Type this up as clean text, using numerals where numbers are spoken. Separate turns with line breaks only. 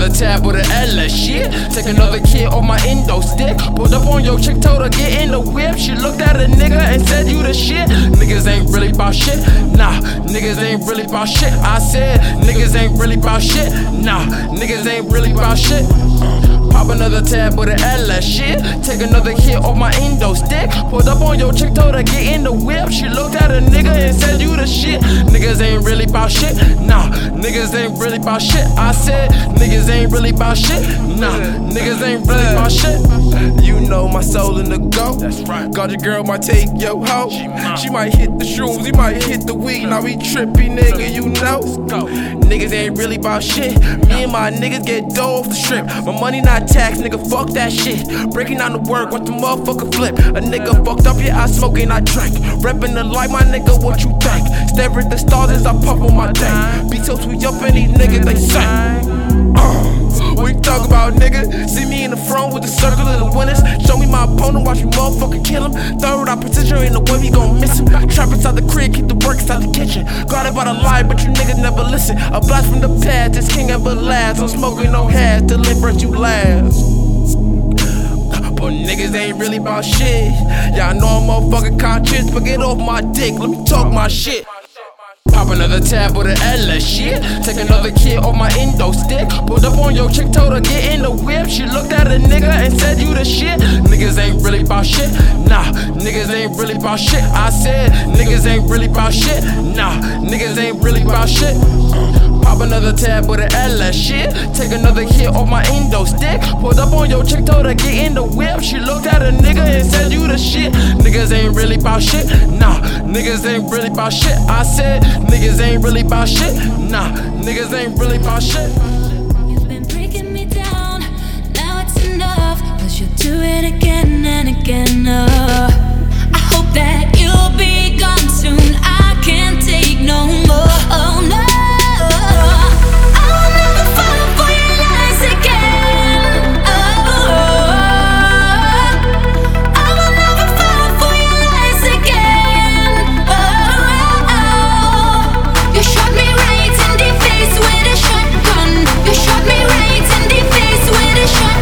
another tab with an LS shit. Take another kid off my endo stick. Pulled up on your chick, told her get in the whip. She looked at a nigga and said you the shit. Niggas ain't really bout shit. Nah, niggas ain't really bout shit. I said niggas ain't really bout shit. Nah, niggas ain't really bout shit. Pop another tab with an LS shit. Take another hit off my endo stick. Pulled up on your chick, told her get in the whip. She looked at a nigga and said you the shit. Niggas ain't really bout shit. Nah, niggas ain't really bout shit. I said niggas ain't really bout shit. Nah, niggas ain't really bout shit.
You know my soul in the go.
That's right.
Got your girl might take yo hoe. She might hit the shrooms, he might hit the weed. Now we trippy, nigga, you know. Niggas ain't really bout shit. Me and my niggas get dough off the strip. My money not tax, nigga, fuck that shit. Breaking down the work, watch the motherfucker flip. A nigga fucked up, yeah, I smoke and I drink. Reppin' the light, my nigga, what you think? Stare at the stars as I pop on my tank. Be so sweet up in these niggas, they sing. We talk about, nigga. See me in the front with the circle of the winners. Show me my opponent, watch me motherfucking kill him. Third eye position in the way we gon' miss him. Trap inside the crib, keep the work inside the kitchen. Got about a lie, but you niggas never listen. A blast from the past, this king ever last. I'm smoking no hash, till it breaks you last. But niggas ain't really bout shit. Y'all know I'm motherfucking conscious, but get off my dick, let me talk my shit. Pop another tab with an LS shit. Take another kid off my endo stick. Pulled up on your chick, told her get in the whip. She looked at a nigga and said you the shit. Niggas ain't really bout shit. Nah, niggas ain't really bout shit. I said niggas ain't really bout shit. Nah, niggas ain't really bout shit. Pop another tab with an LS shit. Take another hit off my endo stick. Pulled up on your chick, told her get in the whip. She looked at a nigga and said you the shit. Niggas ain't really bout shit. Nah, niggas ain't really bout shit. I said niggas ain't really bout shit. Nah, niggas ain't really bout shit.